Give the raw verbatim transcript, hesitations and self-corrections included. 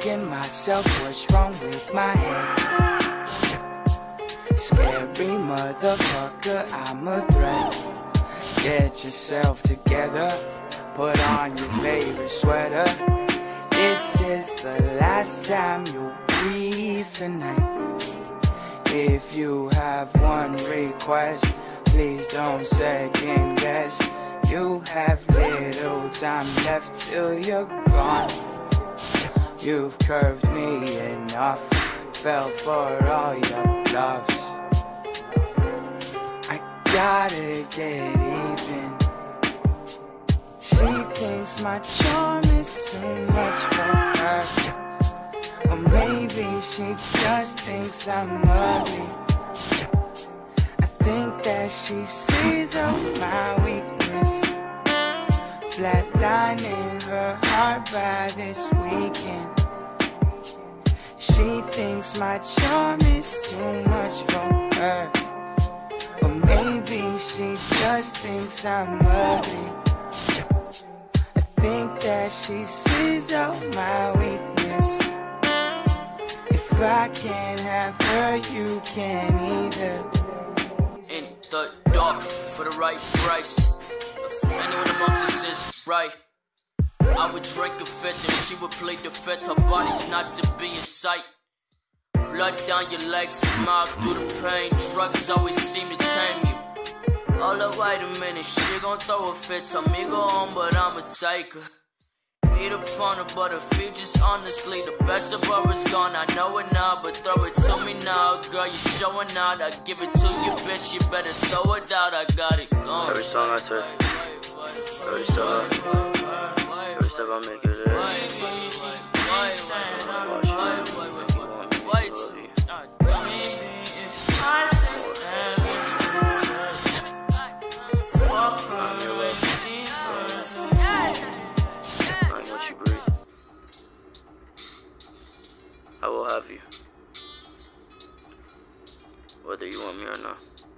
asking myself what's wrong with my head. Scary motherfucker, I'm a threat. Get yourself together, put on your favorite sweater. This is the last time you breathe tonight. If you have one request, please don't second guess. You have little time left till you're gone. You've curved me enough, fell for all your bluffs. I gotta get even. She thinks my charm is too much for her. Or maybe she just thinks I'm ugly. I think that she sees all my weakness, flatlining her heart by this weekend. She thinks my charm is too much for her. Or maybe she just thinks I'm ugly. I think that she sees all my weakness. If I can't have her, you can't either. In the dark for the right price. If anyone amongst us is right, I would drink a fit and she would play the fit. Her body's not to be in sight. Blood down your legs, smile through the pain. Drugs always seem to tame you. All the vitamins, she gon' throw a fit. Tell me go home, but I'ma take her. Eat upon her, but her future's honestly the best of her is gone. I know it now, but throw it to me now. Girl, you showing out. I give it to you, bitch. You better throw it out. I got it gone. Every song I take, every step, every step I make it there. I will have you, whether you want me or not.